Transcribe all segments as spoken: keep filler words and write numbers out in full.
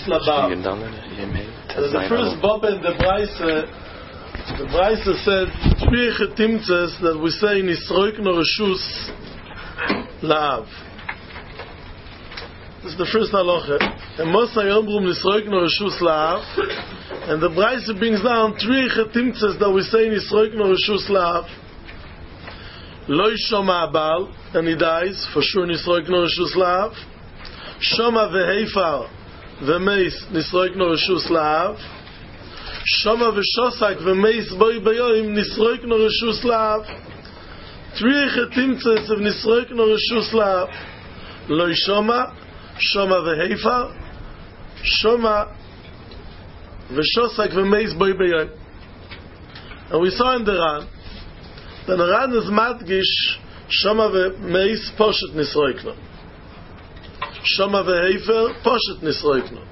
Labal. The first Bob and the Bryce, the Bryce said three chetimtzes that we say in Nisroik no Reshus La'av. This is the first halacha. And most Hayombrum Nisroik no Reshus La'av. And the Bryce brings down three chetimtzes that we say in Nisroik no Reshus La'av. Lo Shoma Abal, and he dies for sure. Nisroik no Reshus La'av. Shoma veHeifar v'meis Nisroik no Reshus La'av. Shoma v'shosak v'meis boi bayoim Nisroik no Reshus La'av. Three chetimtzes of Nisroik no Reshus La'av. Lo Shoma, Shoma veHeifar, Shoma v'shosak v'meis boi bayoim. And we saw in the Ran that the Ran is madgish Shoma v'meis poshet Nisroik no. Shoma veHeifar poshet Nisroik no.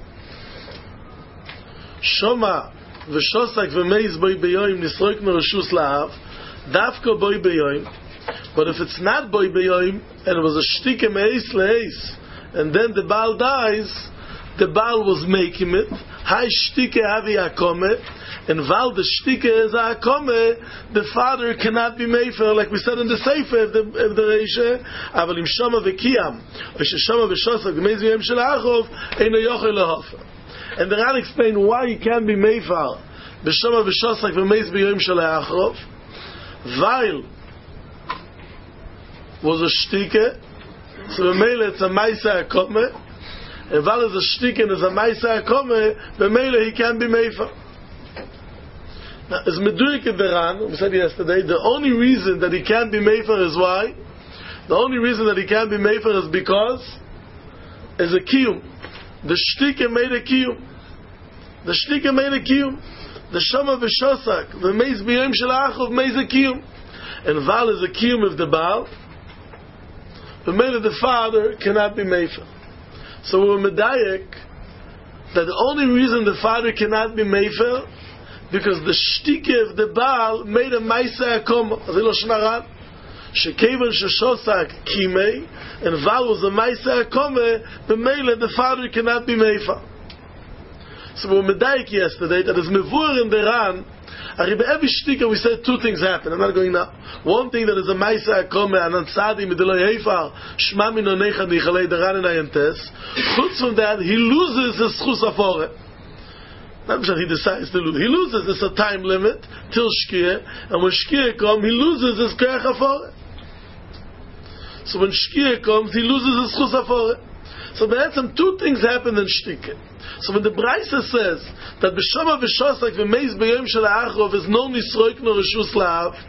Shoma v'shosak v'meis boi bayoim Nisroik no Reshus La'av. Dafko boi bayoim. But if it's not boi bayoim and it was a shtike meis leis, and then the Baal dies, the Baal was making it. Hai shtike havi akome, and val the shtike is akome, the father cannot be mefer, like we said in the Sefer of the of the Reisha. Aval im shama v'kiyam, or shama v'shosak v'meis v'yem shel achov, eino yochel lehofer. And the Ran explained why he can't be mefer b'shama v'shosak v'meis v'yem shel achov. Weil was a shtike, so the mele it's a maisa akome, and while it's a shtike and it's a maisa akome, the mele he can be meifa. Now, as meduik in the Ran, we said yesterday, the only reason that he can't be meifa is why? The only reason that he can't be meifa is because is a kiyum. The shtike made a kiyum. The shtike made a kiyum. The shama v'shosak, the meis b'yom shel achov meis a kiyum. And val is a kiyum of the Baal. The man of the father cannot be mefer. So we're medayek that the only reason the father cannot be mefer because the shtike of the Baal made a maisa akoma. Azilo shnaran shekevan sheshosak kimei and val was a maisa akoma. The male of the father cannot be mefer. So we were medayek yesterday that is mevur in the Ran. Every shtika we said two things happen. I'm not going now. One thing that is a maisa akome and ansadi mideloi heifar shma min onecha nichalei daran enayentes. Chutz from that, he loses his schus afore. Not because he decides to lose. He loses. It's a time limit till shkia, and when shkia comes, he loses his koyach afore. So when shkia comes, he loses his schus afore. So there some two things happen in shtika. So when the Braisa says that b'shama v'shosak v'meis b'yom shel ha'achov is no nisroik no reshus la'av,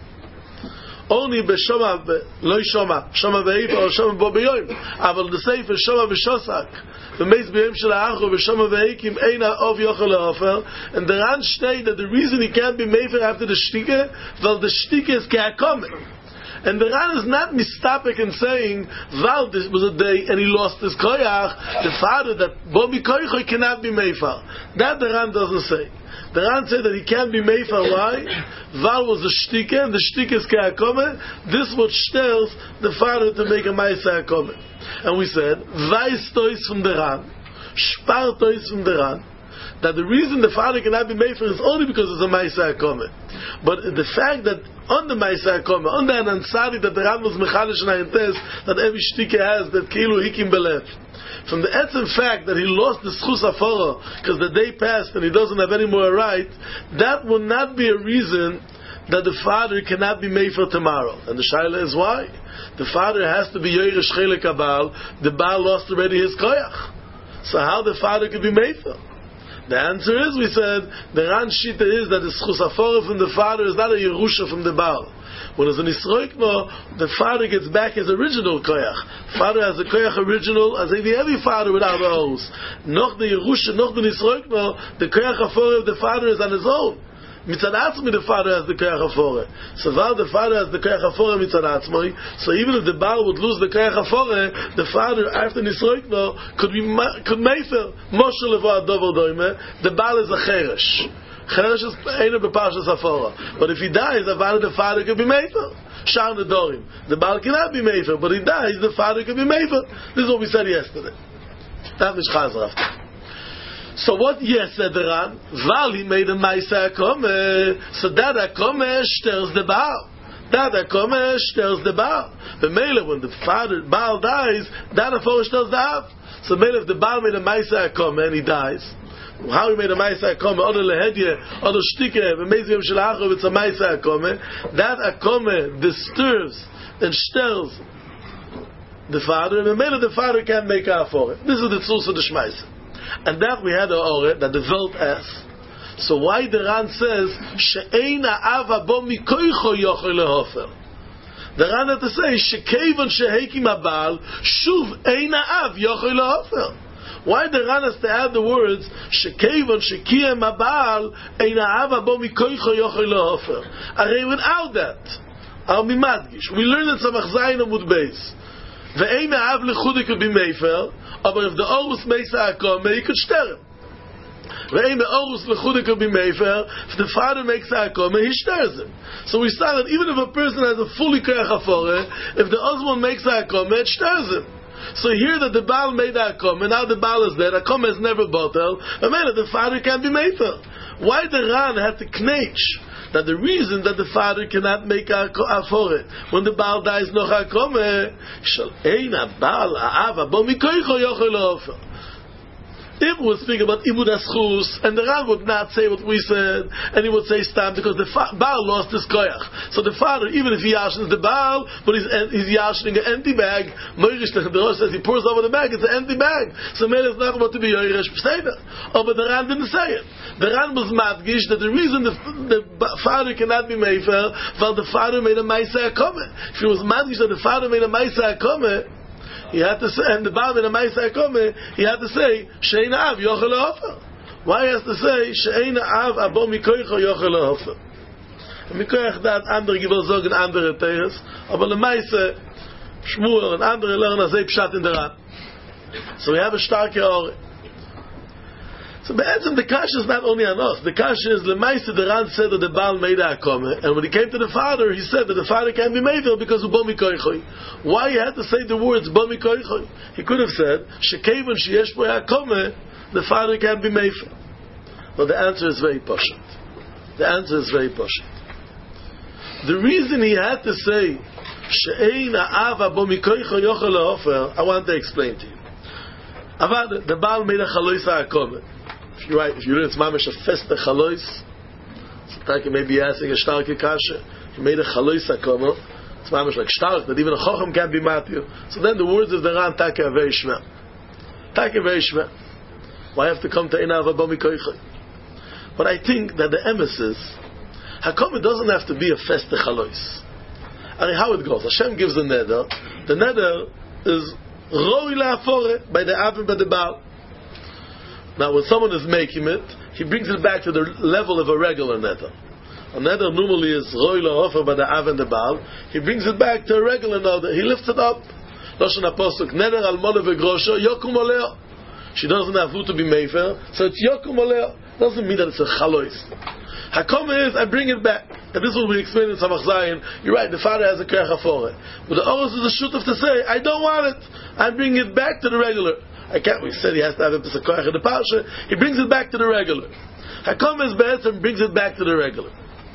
only b'shama lo shama shama v'eifa or shama bo b'yom, aval the sefer shama v'shosak v'meis b'yom shel ha'achov v'shama v'eikim eina ov yochel lehofer. And the Ran state that the reason he can't be mefer after the shtika, well the shtika is ke'akomeh. And the Ran is not mistapik in saying, Val, this was a day and he lost his koyach, the father that Bobi koyach cannot be meifar. That the Ran doesn't say. The Ran said that he can't be meifar. Why? Val was a shtike, and the shtike is ke'akome. This what stells the father to make a ma'isa akome. And we said, Vais tois from the Ran, Shpar tois from the Ran, that the reason the father cannot be meifar is only because it's a ma'isa akome. But the fact that on the Maisa Akoma, on the Anansari that the Ran was Mechalish and Ayentes, that every shtike has, that Kilu Hikim Belev. From the etzem fact that he lost the Schus Aforo, because the day passed and he doesn't have any more right, that will not be a reason that the father cannot be made for tomorrow. And the Shaila is why? The father has to be Yoresh Chelek HaBaal, the Baal lost already his Koyach. So how the father could be made for? The answer is, we said, the Ran Shita is that the Schus Afora from the father is not a Yerusha from the Baal. When it's an Yisroikno, the father gets back his original Koyach. Father has a Koyach original, as every father without the O's. Noch the Yerusha, noch the Yisroikno, the Koyach Afora of the father is on his own. Mitzad Atzmi, the father has the Koyach Afore. So while the father has the Koyach Afore Mitzad Atzmi, so even if the Baal would lose the Koyach Afore, the father after Nisroikno could be could mefer Moshe Levo Adovo Doime. The Baal is a Cheresh. Cheresh is Eino B'Parshas Afora. But if he dies, the father could be mefer. Shar Nedorim. The Baal cannot be mefer, but he dies, the father could be mefer. This is what we said yesterday. That is Chazar after. So what yes said the Ran? Val he made a Maisa Akome. So that Akome stirs the Baal. That Akome stirs the Baal. The Mele, when the father Baal dies, that Akome stirs the Av. So Mele, if the Baal made a Maisa Akome and he dies, how he made a Maisa Akome, other Lehedye, other Shtike, V'meziyam Shalachov, it's a Maisa Akome, that Akome disturbs and stirs the father, and the Mele, the father can't make out for it. This is the Tzus of the Shmaisa. And that we had the Ore, that the Velt asks, so why the Ran says, She'ein ha'ava bo mikoicho yochel lehofer? The Ran had to say, She'kevon she'hekim ha'bal, shuv ein ha'av yochel lehofer. Why the Ran has to add the words, She'kevon she'kiem ha'bal, ein ha'ava bo mikoicho yochel lehofer? Arei without that, I'll be madgish. We learned in Samach Zayin Amud Beis. Ve'ein ha'av lechudik could be mefer, but if the Orus Meisa Akome, he could stir him. If the father makes a Akome, he stirs him. So we saw that even if a person has a fully Koyach Hafore, if the husband makes a Akome, it stirs him. So here that the Baal made a Akome, now the Baal is dead, Akome is never bottled, and man, the father can't be mefer. Why the Ran had to knetch? That the reason that the father cannot make a Afore, when the Baal dies, no Akome, shall Eina Baal A'ava Bo Mikoicho Yochel Lehofer. If we would speak about Ibud Aschus, and the Ran would not say what we said, and he would say Stam, because the fa- Baal lost his koyach. So the father, even if he yashens the Baal, but he's, he's yashening an empty bag, Moirish the Rosh says he pours over the bag, it's an empty bag. So Mele is not about to be Yoirish P'seda. Oh, but the Ran didn't say it. The Ran was madgish that the reason the, the father cannot be Mefer, while the father made a Maisa Akome. If it was madgish that the father made a Maisa Akome, he had to say, and the Baal in a Maisa Akome, he had to say, She'ein Av Yochel Lehofer. Why he has to say, She'ein Av Abo Mikoicho Yochel Lehofer? Mikoich dat andere gewil sagen andere Teres, aber le Maisa, Shmuel and andere learn as a pshat in the Ran. So we have a starke Ore. So be'etzem the kash is not only on us. The kash is the Maisa, the Ran said that the Baal made a Akome, and when he came to the father, he said that the father can't be made because of Bo Mikoichoi. Why he had to say the words Bo Mikoichoi? He could have said, Shekevon sheyesh bo Akome, the father can't be made. But the answer is very poshut. The answer is very poshut. The reason he had to say, She'ein ha'ava bo mikoichoi yochel lehofer, I want to explain to you. Avad, the Baal made a chalois ha'akome. If you're right, if you're it's mamish a feste chalois, so Taki may be asking a starke kasha. He made a chalois ha'akome. It's mamish like stark, that even a chochem can't be matir. So then the words of the Ran Taki are very shmer. Taki are very shmer. Why have to come to Ein ha'ava bo mikoichoi? But I think that the emes is, Hakome doesn't have to be a feste chalois. I mean, how it goes. Hashem gives a neder. The neder is roi la'afore by the Av and by the Baal. Now, when someone is making it, he brings it back to the level of a regular neder. A neder normally is roi la'afore by the Av and the Baal. He brings it back to a regular neder. He lifts it up. Lashon HaPosuk, neder almona v'grosho, yokum oleo. She doesn't have who to be mefer, so it's yokum oleo. Doesn't mean that it's a chalois. Hakome is, I bring it back. And this is what we explained in Samach Zayin. You're right, the father has a koyach hafore. But the Oros is a shutuf to say, I don't want it. I bring it back to the regular. I can't, we said he has to have a koyach in the parsha. He brings it back to the regular. Hakome is be'etzem and brings it back to the regular.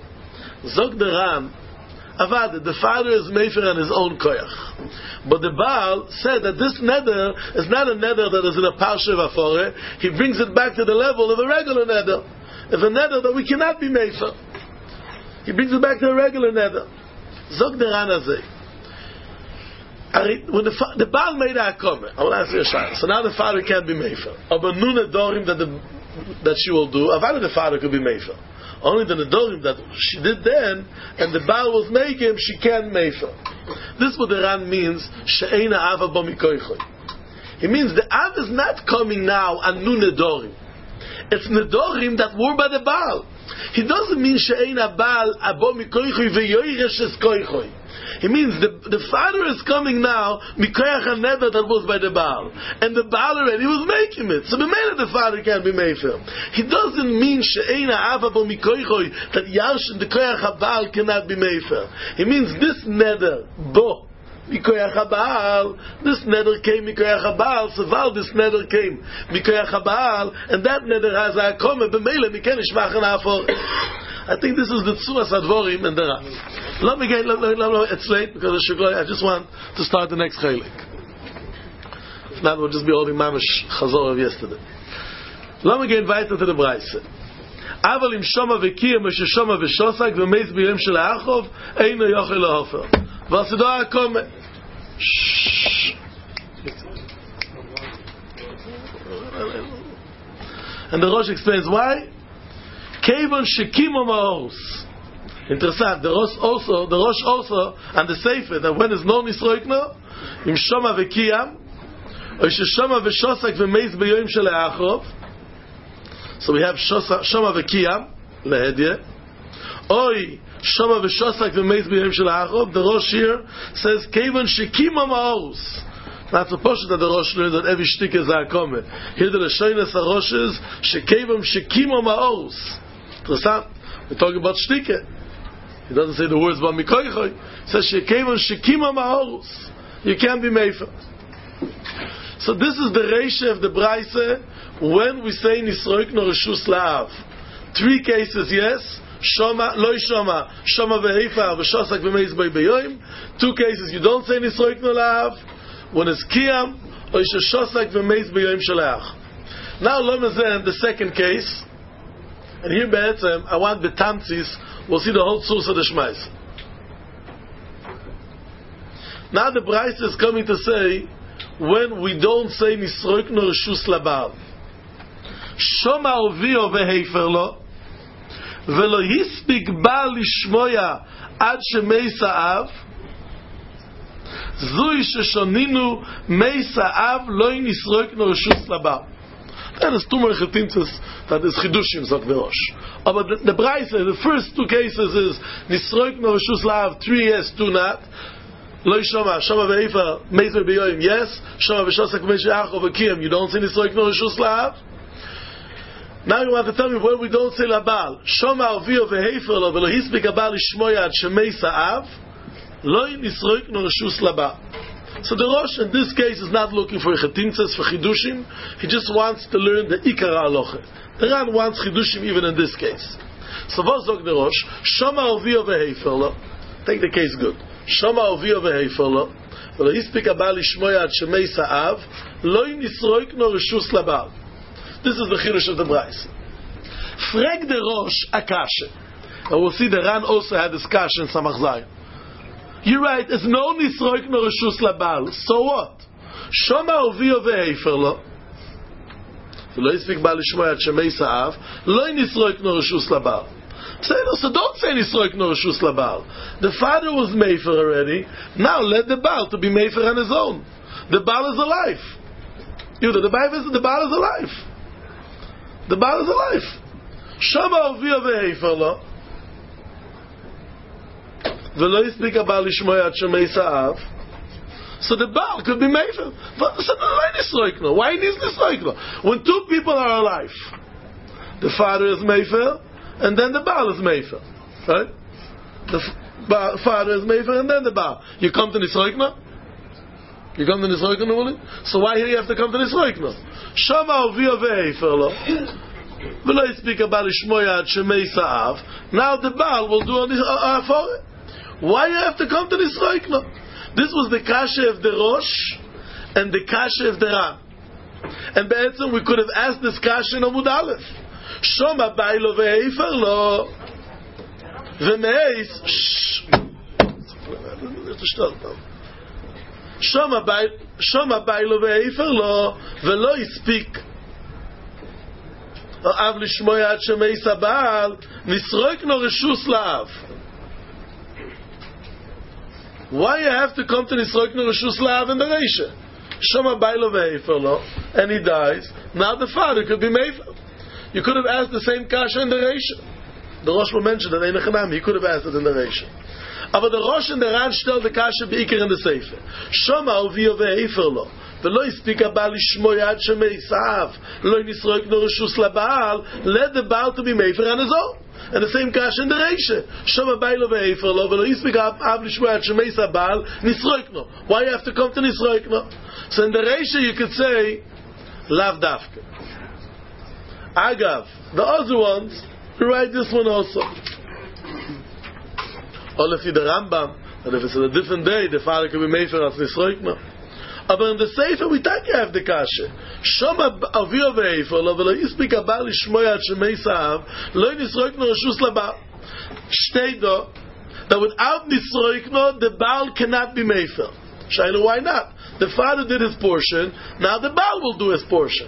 Zog the Ram, Avad, the father is mefer on his own koyach. But the Baal said that this neder is not a neder that is in a parsha of hafore. He brings it back to the level of a regular neder. It's a neder that we cannot be mefer. He brings it back to a regular neder. Zog the Ran hazeh. When the, fa- the Baal made a Hakome, I will ask you a shayla. So now the father can't be mefer. Aber nun nedorim that the that she will do. Avada the father could be mefer. Only the nedorim that she did then, and the Baal was making, she can't mefer. This is what the Ran means. She'ein ha'ava bo mikoichoi. It means the Av is not coming now and nun nedorim. It's nedorim that were by the Baal. He doesn't mean she'ein ha'bal abo mikoichoi ve'yoiresh es koichoi. He means the, the father is coming now mikoyach haneder that was by the Baal, and the Baal already was making it. So the man the father can't be mefer. He doesn't mean she'ein ha'ava bo mikoichoi that yash and the koyach ha'bal cannot be mefer. He means this neder bo Mikoyach HaBaal. This neder came Mikoyach HaBaal. So while this neder came Mikoyach HaBaal, and that neder has a Akome, b'meile Miken Ishmach and Afor. I think this is the Tzuras Advorim and the Ran. Let me get, let, let, let, it's late because of Shukla. I just want to start the next Chalik. If not, we'll just be holding Mamish Chazor of yesterday. Let me get weiter to the Braise. Aval im Shoma v'kiyam v'she Shoma v'shosak v'meiz b'yom shel Yaakov eino yochel lahofer. V'asido HaKome. And the Rosh explains why. Kevon shekimo ma'os. Interessant. The Rosh also, the Rosh also, and the Sefer that when is no nisroikno im Shoma v'kiyam v'she Shoma v'shosak v'meiz b'yom shel Yaakov. So we have Shoma v'kiyam lehedye. Oy Shoma v'shosak v'meiz b'yom shel Yaakov. The Rosh here says Kevon shekimo ma'os. Not supposed that the Rosh learns that every shtik is a Akome. Here the Lashonis HaRosh is Shekevim Shekimo Ma'os. Interessant. We're talking about shtike. He doesn't say the words about Mikoichoi. He says Shekevim Shekimo Ma'os. You can't be Mefer. So this is the Reisha of the Braise when we say Nisroik no Reshus La'av. Three cases, yes. Shoma, Loi Shoma, Shoma ve'Heifar, v'Shosak v'Meiz B'y B'yoim. Two cases you don't say Nisroik no La'av. When it's Kiyam, or Shosak v'meiz b'yom shalach. Now, Lomazem, the second case, and here Be'etzem, I want the Tamtzis, we'll see the whole source of the Shmais. Now the Braise is coming to say, when we don't say Nisroik no Reshus Labal, Shoma ovio v'heifer lo, v'lo hispik ba lishmoya ad shemei sa'av, Zui sheshoninu meisa av loy nisroik no reshus labal. That is two more chetimtzes that is chidushim zok verosh. But the, the Braise, the first two cases is nisroik no reshus lav, three yes, two not. Loy shoma, shoma ve'efer, meisa beyoim yes, shoma ve'shosak v'meish Yaakov v'kiyam. You don't say nisroik no reshus lav. Now you want to tell me where we don't say labal. Shoma ovio ve'efer lo v'lo hispik abal ishmoya ad shemeisa av. Loi nisroik no reshus laba. So the Rosh in this case is not looking for chetimtzes for chidushim. He just wants to learn the ikara aloche. The Ran wants chidushim even in this case. So what zog the Rosh? Shoma ovio v'heifer lo. Take the case good. Shoma ovio v'heifer lo. V'lo hispik abal ishmoya ad shemei sa'av. Loi nisroik no reshus laba. This is the chidush of the Braise. Frag the Rosh akashe. And we'll see the Ran also had this kashe in Samach Zayin. You're right, there's no nisroik no reshus labal. So what? Shoma ovio ve'hefer lo. V'lo yispik ba lishmoya ad shemei sa'av. Lo nisroik no reshus labal. So don't say nisroik no reshus labal. The father was mefer already. Now let the Baal to be mefer on his own. The Baal is alive. You know, the Bible is the Baal is alive. The Baal is alive. Shoma ovio ve'hefer lo. So the Baal could be Mefer. Why he needs Nisroikno? When two people are alive, the father is Mefer, and then the Baal is Mefer. Right? The f- father is Mefer, and then the Baal. You come to Nisroikno? You come to Nisroikno? So why here you have to come to Nisroikno? Shama ovio ve'efer lo. V'lo yispik abal ishmoya ad shemei sa'av. Now the Baal will do on this uh, for it. Why you have to come to this Roikno? This was the kasha of the Rosh and the kasha of the Ran. And be'etzem we could have asked this kasha in Amud Aleph. Shoma bailo ve'efer lo v'meis Shoma bailo ve'efer lo v'lo yispik av lishmoya ad shemei sabal nisroik no reshus la'av. Why you have to come to Nisroik no Reshus La'av in the Reisha? Shoma bailo ve'efer lo, and he dies. Now the father could be Mefer. You could have asked the same kasha in the Reisha. The Rosh will mention that in the Chanam, he could have asked it in the Reisha. But the Rosh and the Ran still the kasha beikir in the Sefer. Shoma ovio ve'efer lo. ולא הספיק הבעל לשמוע עד שמייסאב, לא נסרוק no reshus לבעל, let the Baal to be mefer on his own. And the same kash in the Reisha. Shama Bailo ve'efer lo, v'lo yismik av lishmoy ad shemeis ha'bal, nisroikno. Why you have to come to nisroikno? So in the Reisha you could say, lav dafke. Agav, the other ones, you write this one also. Or if you the Rambam, and if it's a different day, the father can be mefer as nisroikno. But in the Sefer we take have the kasha. Shoma avio ve'efer lo v'lo yismik abal lishmoy ad shemeis ha'av lo nisroikno reshus labal. Shteido that without nisroikno the Baal cannot be mefer. Shayla, why not? The father did his portion. Now the Baal will do his portion.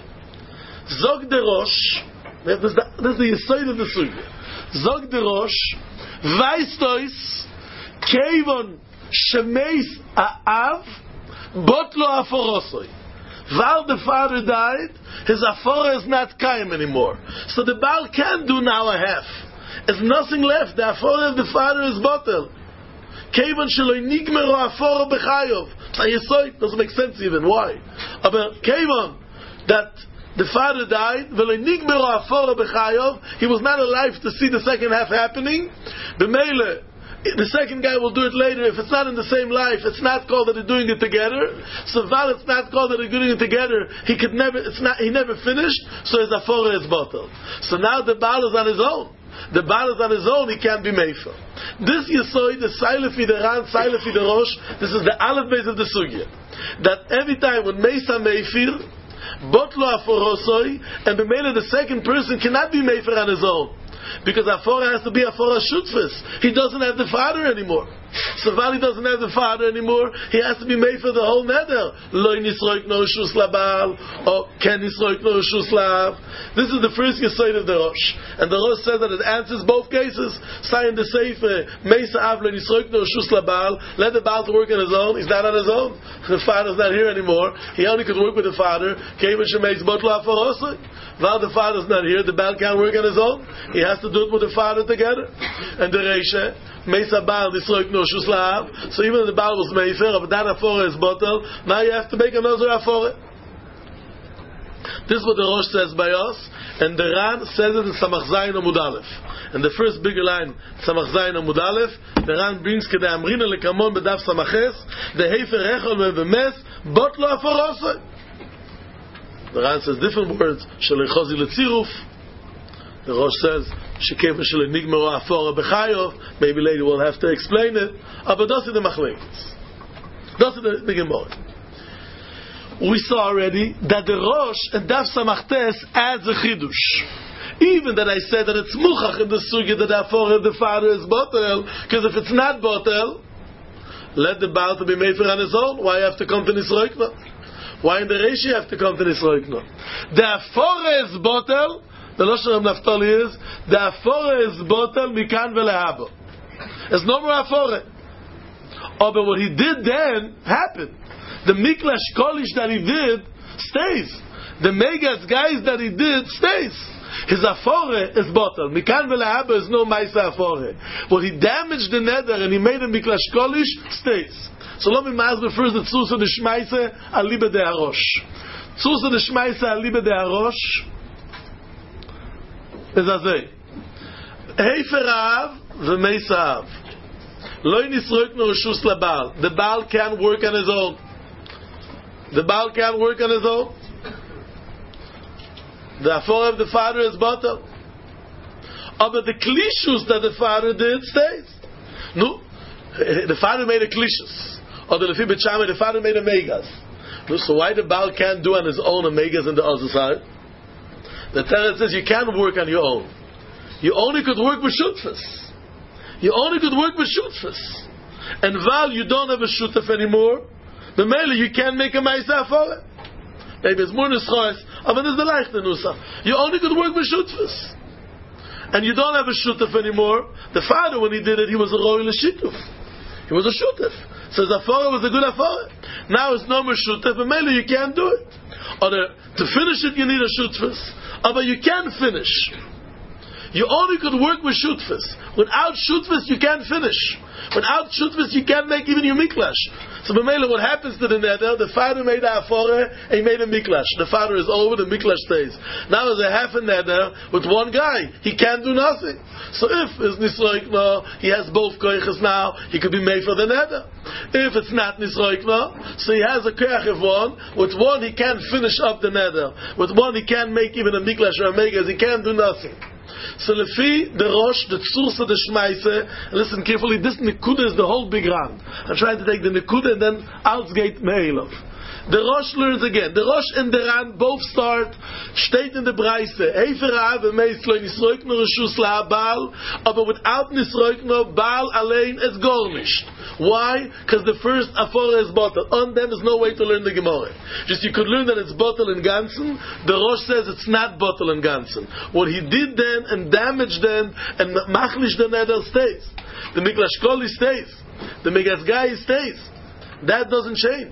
Zog de Rosh. This is the yesod of the sugya. Zog de Rosh. Vaistois kevon shemeis ha'av Botlo aforosoi. While the father died, his afora is not kaim anymore. So the Baal can do now a half. There's nothing left. The afora of the father is botel. Kevon shelo nigmero afora bechayov. It doesn't make sense even. Why? But kevon that the father died, velo nigmero afora bechayov, he was not alive to see the second half happening. B'meile, the second guy will do it later. If it's not in the same life, it's not called that they're doing it together. So while it's not called that they're doing it together, he could never. It's not. He never finished. So his afora is bottled. So now the Baal is on his own. The Baal is on his own. He can't be mefer. This Yesod, the Sailefi, the Ran, Sailefi, the Rosh. This is the Aleph base of the sugya. That every time when Meisa meifir, botlo aforosoi, and b'meila the second person cannot be mefer on his own. Because Afora has to be Afora Shutfis. He doesn't have the father anymore. So while he doesn't have the father anymore, he has to be made for the whole nether. Loi nisroik no reshus labal, or ken nisroik no reshus lav. This is the first yesod of the Rosh. And the Rosh says that it answers both cases. Say in the Sefer, Meisa av lo nisroik no reshus labal, let the Baal to work on his own. He's not on his own. The father's not here anymore. He only could work with the father. Kevin shemeis botlo aforosoi. While the father's not here, the Baal can't work on his own. He has to do it with the father together. And the Reisha, Meisa Baal, Nisroik no reshus lav. So even if the Baal was mefer, but that afora is bottle, now you have to make another afora. This is what the Rosh says by us, and the Ran says it in Samach Zayin Amud Aleph. And the first bigger line, Samach Zayin Amud Aleph, the Ran brings Kedei Amrina Lekamon B'daf Samaches, the Hefer Echol Mevemes, Botlo Aforosoi. The Ran says different words. Shelechozi letziruf. The Rosh says shekeva shele nigmero afora bechayov. Maybe later we'll have to explain it. But that's the machlekes. That's the the Gemara. We saw already that the Rosh and Daf Samachtes adds a chidush. Even that I said that it's muchach in the sugya that the afora of the father is botel, because if it's not botel, let the Baal to be made for on his own. Why have to come to Nisroikna? Why in the Reishi you have to come to Nisroikno? The Afora is botel. The Lashon of Naftali is the Afora is botel mikan velehabo. There's no more Afora. Oh, but what he did then happened. The Miklash Kolish that he did stays. The Megas guys that he did stays. His Afora is botel. Mikan velehabo is no Maisa Afora. What he damaged the nether and he made a Miklash Kolish stays. So let me mask refers to Tzusa de Shmaise alibe de Harosh. Tzusa de Shmaise alibe de Harosh is azay. Hefer Av v'Meisa Av. Lo nisroik no reshus labal. The Baal can't work on his own. The Baal can't work on his own. The afora of the father is bottle. Oh, but the klishus that the father did stays. No, the father made a klishus. Or the Lefi B'Shamai, the father made a megas. So why the Baal can't do on his own a megas on the other side? The Torah says you can't work on your own. You only could work with shutfas. You only could work with shutfas. And while you don't have a shutaf anymore, the mele you can't make a ma'isa for it. Maybe it's more nischois, but there's the leichte nusa. You only could work with shutfas. And you don't have a shutaf anymore. The father, when he did it, he was a royal shutuf. He was a shutaf. So the afora was a good afora. Now it's no more shutaf, but maybe you can't do it. Or the, to finish it, you need a shutfus. Or but you can finish. You only could work with shutfus. Without shutfus, you can't finish. Without shutfus, you can't make even your miklash. So, b'meila, what happens to the neder? The father made a afore, and he made a miklash. The father is over, the miklash stays. Now, there's a half a neder with one guy. He can't do nothing. So, if it's nisroikno, he has both koiches now, he could be made for the neder. If it's not nisroikno, so he has a koich of one. With one, he can't finish up the neder. With one, he can't make even a miklash or a megas. He can't do nothing. So lefi the rosh, the tzursa, the shmaise, listen carefully, this nekuda is the whole big round. I'm trying to take the nekuda and then outsgate meilov. The rosh learns again. The rosh and the ran both start, steht in the Breise, Hefer ha'ave meislo nisroikno reshus la'abal, aber without nisroikno, Baal allein is gornisht. Why? Because the first afora is bottle. On them is no way to learn the Gemara. Just you could learn that it's bottle in Gansen. The rosh says it's not bottle in Gansen. What he did then and damaged then and machlish the neder stays. The miklash koli stays. The migas guy stays. That doesn't change.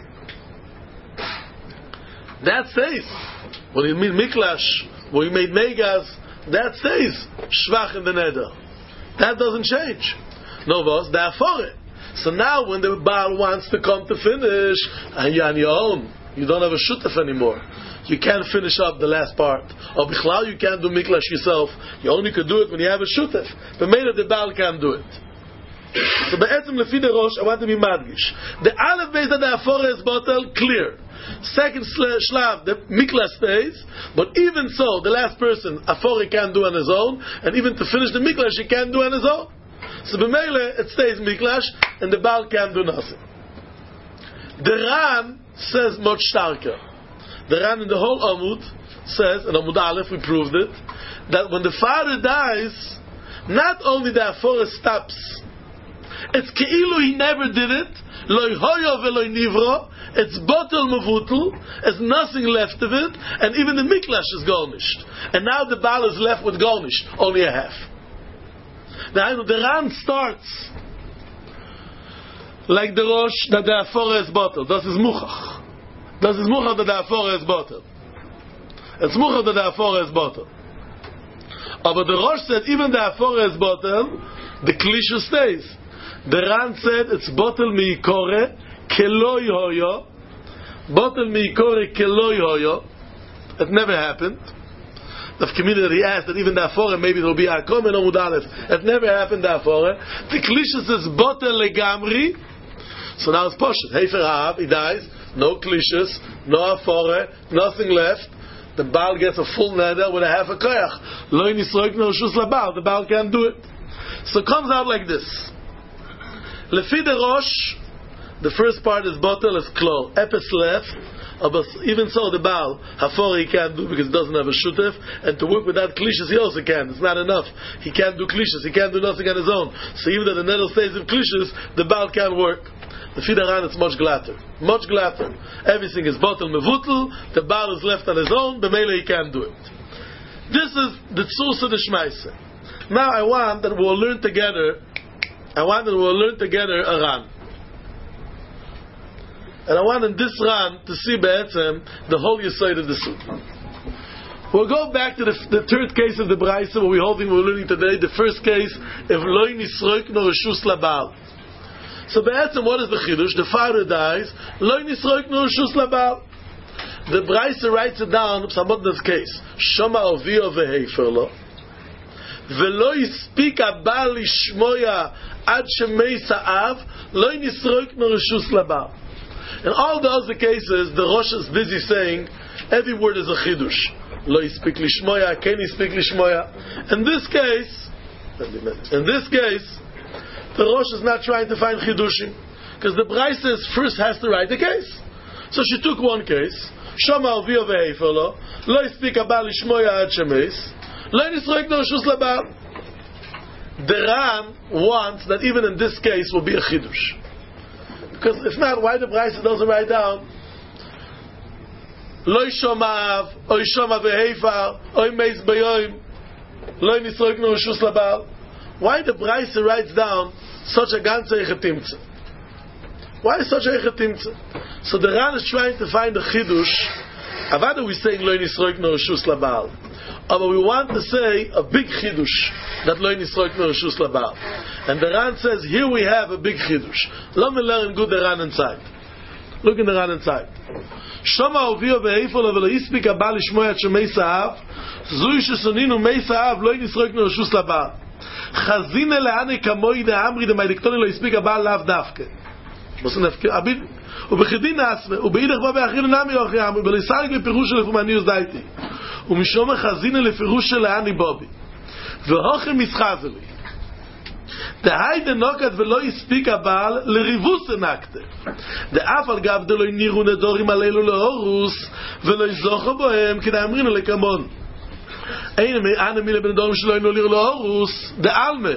That stays. When you made miklash, when you made megas, that stays. Shvach in the neder. That doesn't change. No was the afore. So now when the Baal wants to come to finish, and you're on your own, you don't have a shutaf anymore. You can't finish up the last part. Or bichlal, you can't do miklash yourself. You only could do it when you have a shutaf. But maybe the Baal can't do it. So be'etzim lefi the rosh, I want to be madgish. The aleph base that the afore is bottle, clear. Second shlav, the mikla stays, but even so, the last person, afore can't do on his own, and even to finish the miklash, he can't do on his own. So b'meile, it stays miklash, and the Baal can't do nothing. The Ran says much starker. The Ran in the whole Amud says, and Amud Aleph, we proved it, that when the father dies, not only the afore stops, it's keilu he never did it, loy hoyo veloy nivro, it's botel mevutel, there's nothing left of it, and even the miklash is garnished. And now the Baal is left with garnished, only a half. Now the Ran starts like the Rosh that the afore is botel. Das is muchach. Das is muchach that the afore is botel. It's muchach that the afore is botel. But the Rosh said even the afore is botel, the klisha stays. The Ran said it's botel miikore keloi hoyo. Botel miikore keloi hoyo. It never happened. The community asked that even the afore maybe there will be a comment on Mudalef. It never happened the afore. The klisha says botel legamri. So now it's poshet. Hefer ha'av, he dies. No klishas, no afore, nothing left. The Baal gets a full neder with a half a koyach. Lo nisroik no shus laBaal. The Baal can't do it. So it comes out like this. Lefi the rosh, the first part is botel is klo. Epes left. But even so, the Baal, Hafori he can't do because he doesn't have a shutef, and to work without klishas he also can. It's not enough. He can't do klishas. He can't do nothing on his own. So even though the nether stays of klishas, the Baal can't work. The Fidaran it's much glatter. Much glatter. Everything is botel mevutel, the Baal is left on his own, b'meila he can't do it. This is the tzursa the shmaise. Now I want that we'll learn together, I want that we'll learn together a ran. And I want in this ran to see be'etzem the whole yesod of the suit. We'll go back to the, the third case of the Braisa what we're holding, we're learning today. The first case, if loy nisroik no reshus laBaal. So be'etzem, what is the chidush? The father dies, loy nisroik no reshus laBaal. The Braisa writes it down, Samotna's case. Shoma ovio vehefer lo. Velo yispik ha'Baal lishmoya ad shemei sa'av, loy nisroik no reshus laBaal. In all the other cases, the Rosh is busy saying every word is a chidush. Lo yispik lishmoya, ken yispik lishmoya. In this case, in this case, the Rosh is not trying to find chidushim because the Braisa first has to write the case. So she took one case. Shama avio vehefer lo, lo yispik ha'Baal lishmoya ad shemeis, lo nisroik no reshus laBaal. The Ran wants that even in this case will be a chidush. Because if not, why the Braisa doesn't write down Loi shomav, oi shoma vehefer, oi meis bayoim, loi nisroik no reshus laBaal. Why the Braisa writes down such a ganze echetimtze? Why such a echetimtze? So the Ran is trying to find a chidush Avada we saying lo nisroik no reshus labal. But we want to say a big chidush that lo nisroik no reshus labal. And the Ran says here we have a big chidush. Let me learn good the Ran inside. Look in the Ran inside. Shoma ovio ve'efol velo ispik abal lishmoy at shemei sa'av zui shesoninu mei sa'av lo nisroik no reshus labal. Chazine le'ane kamoi de amri de ma'ediktoni lo ispik abal lav dafke. Mosin nefke abid ובחדין נעשמה, ובאידך בא באחרינו נמי אוכי אמרי, בליסייג בפירוש של לפומניוס דייטי, ומשום החזינה לפירוש של העני בובי, והוכי מסחזלי. דהי דנוקת ולא הספיק הבעל לריבוס הנקטה. דאף על גב דלוי נירו נדורים עלינו לאורוס, ולא יזוכו בוהם, כדי אמרינו לקמון. אין אנה מילה בן דורים שלא אינו ליר לאורוס, דאלמה.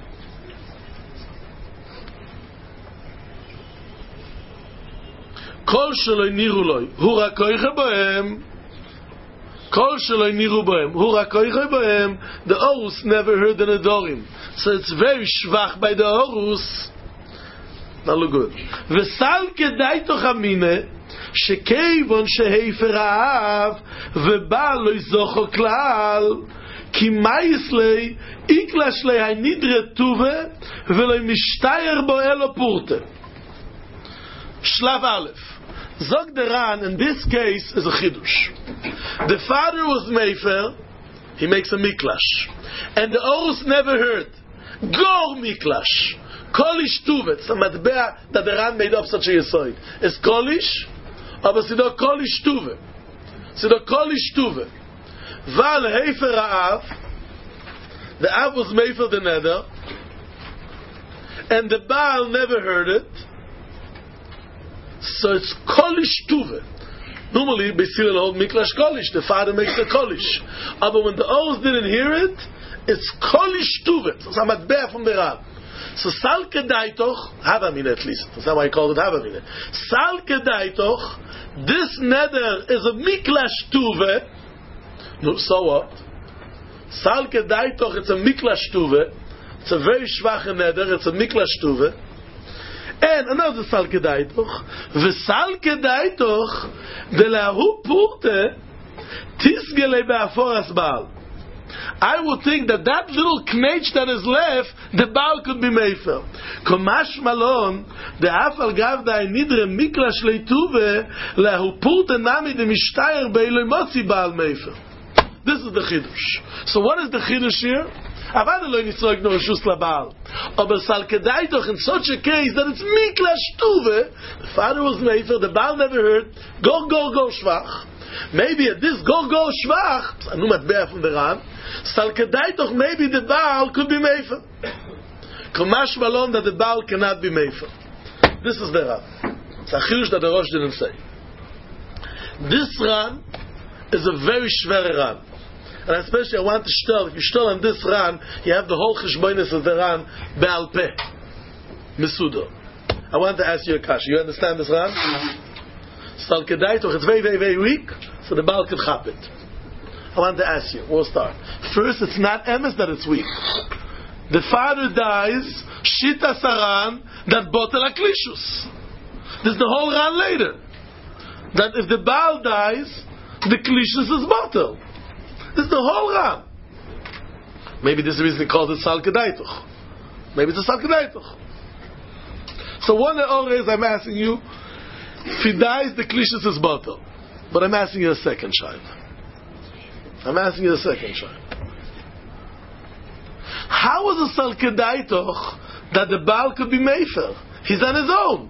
כל שלא נירו לוי, הוא רק כויכה בהם, כל שלא נירו בהם, הוא רק כויכה בהם, the Horus never heard the Nedorim. So it's very schwach by the Horus. Now look good. וסל כדאי תוך המינה, שכיוון שהיפר האב, ובא לא יזוכו כלל, כי מייס לי, איקלש לי הנדרה טובה, ולא משתייר בו אלו פורטה. שלב א'. Zog the Ran, in this case, is a chidush. The father was Meifer, he makes a miklash. And the Horus never heard. Gor miklash. Kolish tuvet. It's a matbea that the Ran made up such a yesoid. It's kolish, but it's not kolish tuvet. It's not kolish tuvet. Val heifer ha'av, the Av was Meifer the nether, and the Baal never heard it. So it's kolish tuve. Normally, Beisil hold miklash kolish. The father makes a kolish. But when the Horus didn't hear it, it's kolish tuve. So it's a matbea from the Ran. So sal kedaitoch, havamine at least. That's how I call it havamine. Sal kedaitoch, this nether is a miklash tuve. No, so what? Sal kedaitoch, it's a miklash tuve. It's a very schwache nether. It's a miklash tuve. And another sal kedaitoch, v'sal kedaitoch, delahu purte, tisgele be'aforas Baal. I would think that that little knetch that is left, the Baal could be meifer. Komash malon, the afal gav da nidre miklash leituve, lahu purte nami de mishtayr be'iloi motzi Baal meifer. This is the chidush. So what is the chidush here? Avada lo nisroik no reshus labal. Aber sal kedaitoch in such a case that it's miklash tuve. The father was meifer, the Baal never heard. Go go go shvach. Maybe at this go go shvach, anu matbea from the Ran. Sal kedaitoch, maybe the Baal could be meifer. Komash malon that the Baal cannot be meifer. This is the Ran. It's a chidush that the Rosh didn't say. This Ran is a very shver Ran. And especially I want to shtel, if you shtel on this Ran, you have the whole cheshbonis of the Ran, Be'al Peh, Mesudo. I want to ask you a kasha. You understand this Ran? Sal kedaitoch, it's very, very, very weak, so the Baal could chop it. I want to ask you, we'll start. First, it's not emes that it's weak. The father dies, Shita Saran, that botel aklishus. There's the whole Ran later. That if the Baal dies, the klishus is botel. This is the whole Ran. Maybe this is the reason he calls it Sal Kedaitoch. Maybe it's a Sal Kedaitoch. So one always I'm asking you, if he dies, the klishus is bottle. But I'm asking you a second child. I'm asking you a second child. How was a Sal Kedaitoch that the Baal could be Meifer? He's on his own.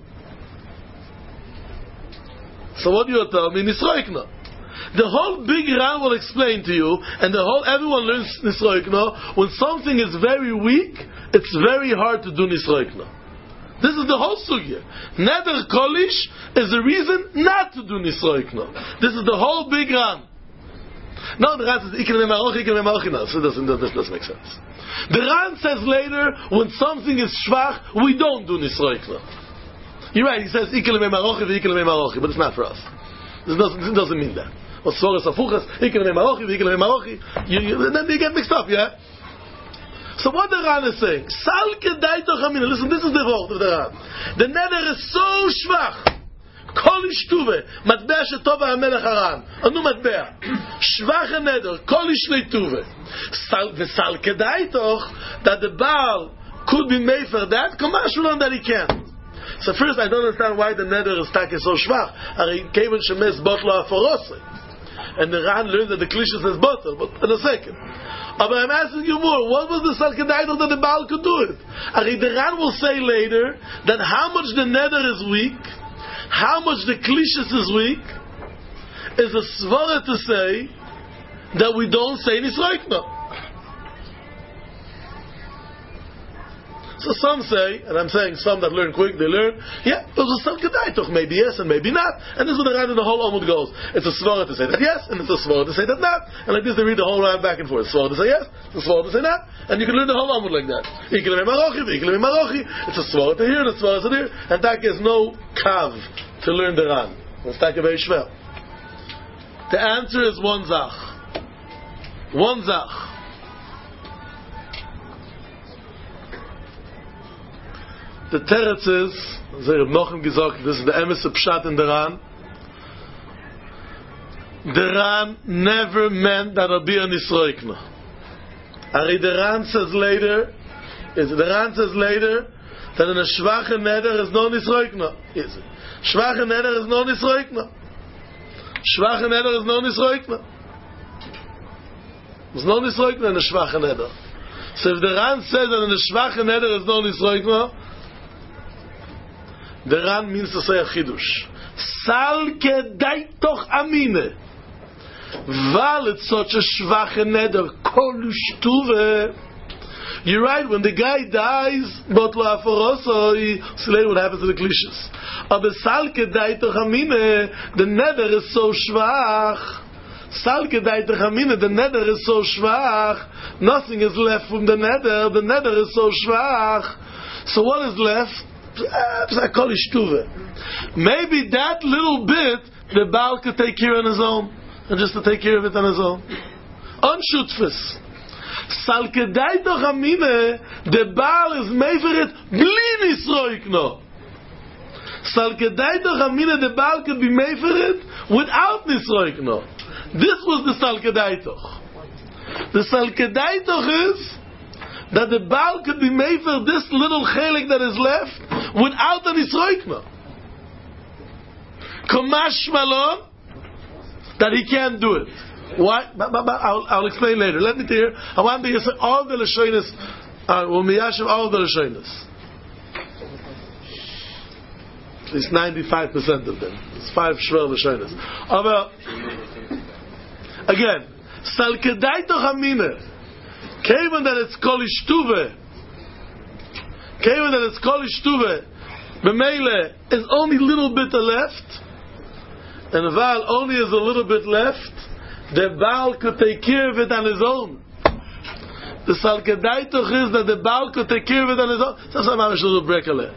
So what do you tell me? Nisroikna. The whole big Ran will explain to you, and the whole everyone learns Nisroikna. When something is very weak, it's very hard to do Nisroikna. This is the whole sugya. Neder Kolish is the reason not to do Nisroikna. This is the whole big Ran. No, the Ran says Ikel Memarochi, Ikel Memarochi. No, so it doesn't, that doesn't make sense. The Ran says later, when something is shvach, we don't do Nisroikna. You're right. He says Ikel Memarochi, Ikel Memarochi, but it's not for us. This doesn't, it does't mean that. Or Soras Afuchas, Ikel Memarochi, Ikel Memarochi. Then they get mixed up, yeah? So what the Ran is saying, Sal Kedaitoch Hamina, listen, this is the word of the Ran. The nether is so schwach. Kol ishtuve, matbea shetova hamelech haran. Anu matbea. Shvach haneder, kol ishlei tuve. V'sal kedai toch, that the Baal could be made for that, Kamashulon that he can. So first, I don't understand why the neder is taken so shvach. Ari keven shemes botlo aforose. And the Ran learned that the klishus is bottle, but in a second. But I'm asking you more. What was the sal kedai toch that the Baal could do it? Ari the Ran will say later that how much the neder is weak, how much the klishus is weak, is a svara to say that we don't say nisroikno. So some say, and I'm saying some that learn quick, they learn, yeah, it was a sal kedai toch, maybe yes and maybe not. And this is where the Ran in the whole Amud goes. It's a svara to say that yes, and it's a svara to say that not. And like this they read the whole Ran back and forth. Svara to say yes, it's a svara to say not. And you can learn the whole Amud like that. Ikele marochi, ikele marochi. It's a svara to hear, and a svara to hear. And that is no kav to learn the Ran. It's tak very shver. The answer is one zach. One zach. The teretz is, as I have Nochem gesagt, this is the emes pshat in the Ran. The Ran never meant that it'll be a nisroikna. Ari the Ran says later, is the Ran says later that in a shvache neder is no nisroikna. Is it? Shvache neder is no nisroikna. Shvache neder is no nisroikna. There's no nisroikna in a shvache neder. So if the Ran says that in a shvache neder is no nisroikna, the Ran means to say a chidush. Sal kedai toch amine. Val it's such a shvache neder kol shtuve. You're right, when the guy dies, but la forosoi, so later what happens to the klishas. Aber sal kedai toch amine, the neder is so shvach. Sal kedai toch amine, the neder is so shvach. Nothing is left from the neder. The neder is so shvach. So what is left? Maybe that little bit the Baal could take care on his own, and just to take care of it on his own. Unshutfus. Sal kedai toch amine, the Baal is meverit bli nisroikno. Sal kedai toch amine, the Baal could be meverit without nisroikno. This was the sal kedai toch. The sal kedai toch is that the Baal could be made for this little chelik that is left without an Yisroikna. Kamash malon that he can't do it. Why? But, but, but I'll, I'll explain later. Let me tell you. I want to say all the Lashonis, uh, we'll miyashiv all the Lashonis. At least ninety-five percent of them. It's five shver Lashonis. Aber, again, Sal kedai toch amine. Kevan that it's kol ishtuve, Kevan that it's kol ishtuve, b'meile is only little bit left, and Val only is a little bit left. The Baal could take care of it on his own. The sal kedai toch is that the Baal could take care of it on his own. Sometimes I'm a little break a little.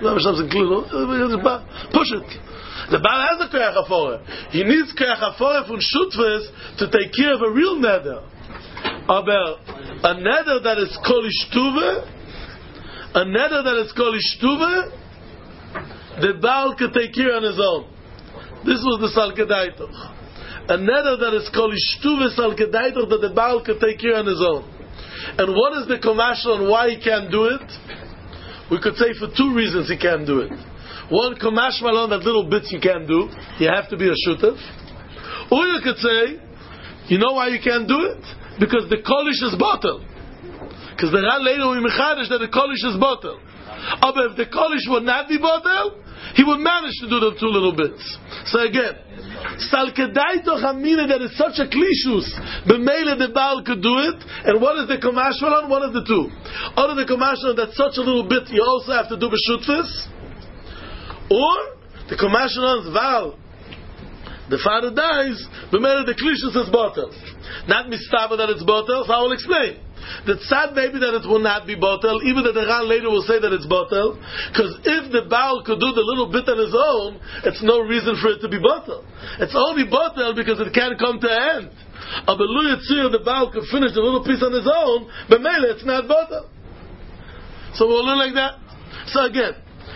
Push it. The Baal has a koyach afore. He needs koyach afore from shutves to take care of a real neder. Aber a neder that is kol ishtuve, a neder that is kol ishtuve, the Baal could take care on his own. This was the sal kedai toch. A neder that is kol ishtuve sal kedai toch that the Baal could take care on his own. And what is the commercial and why he can't do it? We could say for two reasons he can't do it. One, kamash malon, that little bits you can't do. You have to be a shutef. Or you could say, you know why you can't do it? Because the kolish is bottle. Because the Ran later will be mechadish that the kolish is bottle. But if the kolish would not be bottle, he would manage to do the two little bits. So again, sal kedai toch amine that is such a klishus, b'meile the Baal could do it, and what is the kamash malon? One of the two. Or the kamash malon that's such a little bit you also have to do b'shutfis, or the kamash malon's Val, the father dies, b'meile the klishus is bottle. Not mistaba that it's bottle, so I will explain. The tzad maybe that it will not be bottle, even that the Ran later will say that it's bottle, because if the Baal could do the little bit on his own, it's no reason for it to be bottle. It's only bottle because it can't come to an end. But the Baal could finish the little piece on his own, but maybe it's not bottle. So we'll learn like that. So again,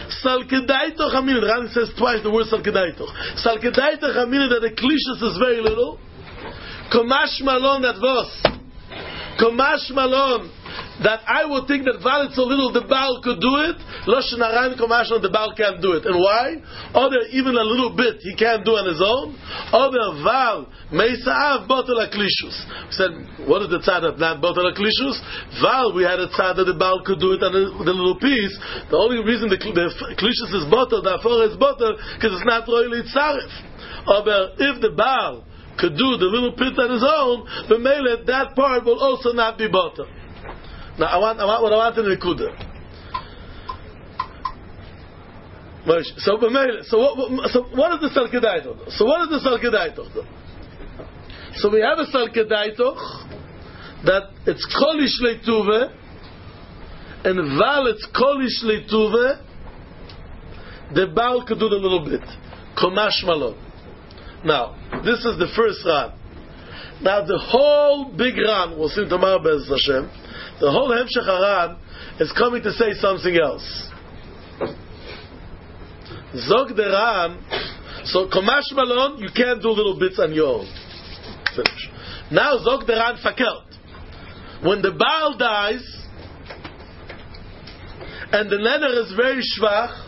Salkedaitoch Hamina. The Ran says twice the word Salkedaitoch. Salkedaitoch Hamina, that the klishus is very little. Komash Malon, that was. Komash Malon, that I would think that while it's so little, the Baal could do it. Loshen Aran Komash Malon, the Baal can't do it. And why? Other, even a little bit, he can't do on his own. Other, Val, Meisa'av, Botel HaKlishus. We said, what is the tzad of not Botel HaKlishus? Val, we had a tzad that the Baal could do it on the, the little piece. The only reason the, the Klishus is Botel, the Afora is Botel, because it's not really Tzaref. Other, if the Baal could do the little pit on his own, the Mele, that part will also not be Botel. Now, I want, I want what I want in the Nekuda. So, so what, so what is the Salkedaitoch? So what is the Salkedaitoch? So we have a Salkedaitoch that it's Kolish Leituve, and Val it's Kolish Leituve, the Baal could do the little bit. Komash Malon. Now, this is the first Ran. Now the whole big Ran, we'll see tomorrow Be'ez Hashem, the whole Hemshech Haran is coming to say something else. Zog the Ran, so Komash Malon, you can't do little bits on your own. Finish. Now Zog the Ran Fakelt. When the Baal dies, and the neder is very shvach,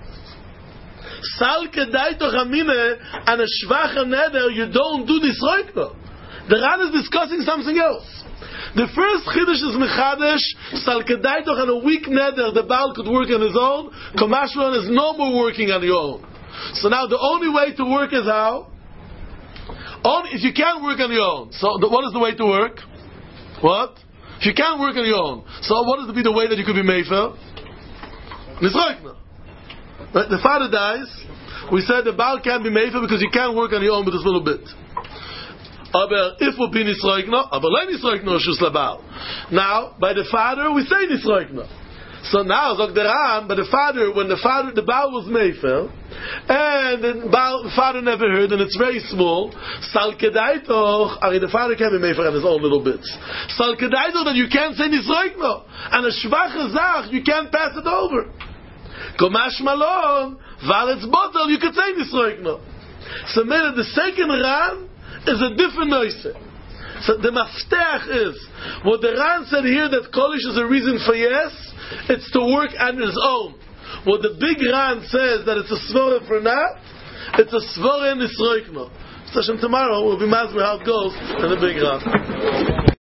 Sal Kedaitoch Hamine, and a shvach neder, you don't do this roikno. The Ran is discussing something else. The first Chiddush is Mechadesh, Sal Kedaitoch, and a weak neder, the Baal could work on his own. Komash Malon is no more working on your own. So now the only way to work is how? Only if you can't work on your own. So the, what is the way to work? What? If you can't work on your own. So what is to be the way that you could be Mefer? Nisroikna. The father dies. We said the Baal can't be Mefer because you can't work on your own with this little bit. Aber if we'll be Nisroikna, aber le Nisroikna shus labal. Now, by the father, we say Nisroikna. So now, Zog the Ran, by the father, when the father, the Baal was Mefer, and the Baal, the father never heard, and it's very small, Sal Kedaitoch, I mean, the father can be Mefer on his own little bits. Sal Kedaitoch, that you can't say Nisroikna. And a Shvach Zach, you can't pass it over. Komash Malon, Val it's Botel, you could say Nisroikna. So, man, the second Ran is a different noise. So the maftech is what the Ran said here, that Kolish is a reason for yes, it's to work on his own. What the big Ran says that it's a svore for not, it's a svore in Nisroikno. So tomorrow we'll be mazmi how it goes in the big Ran.